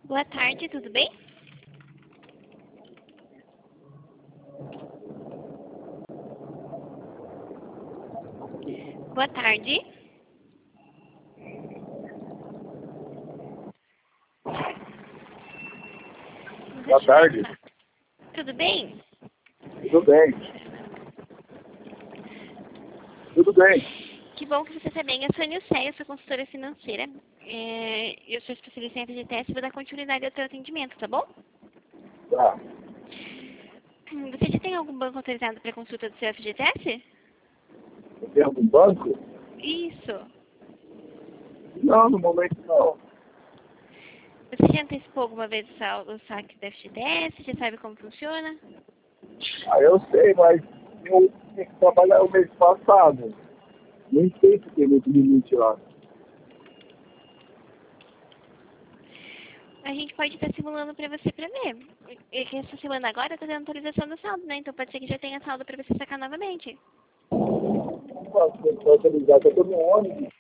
Boa tarde, tudo bem? Boa tarde. Boa tarde. Tudo bem? Tudo bem. Tudo bem. Que bom que você está bem. Eu sou a Nilceia, eu sou consultora financeira. Eu sou especialista em FGTS e vou dar continuidade ao seu atendimento, tá bom? Tá. Você já tem algum banco autorizado para consulta do seu FGTS? Tem algum banco? Isso. Não, no momento não. Você já antecipou alguma vez o saque do FGTS? Já sabe como funciona? Eu sei, mas eu tinha que trabalhar o mês passado. Nem sei se tem muito limite lá. A gente pode estar simulando para você para ver. Essa semana agora está dando atualização do saldo, né? Então pode ser que já tenha saldo para você sacar novamente. Não posso autorizar, eu estou no ônibus.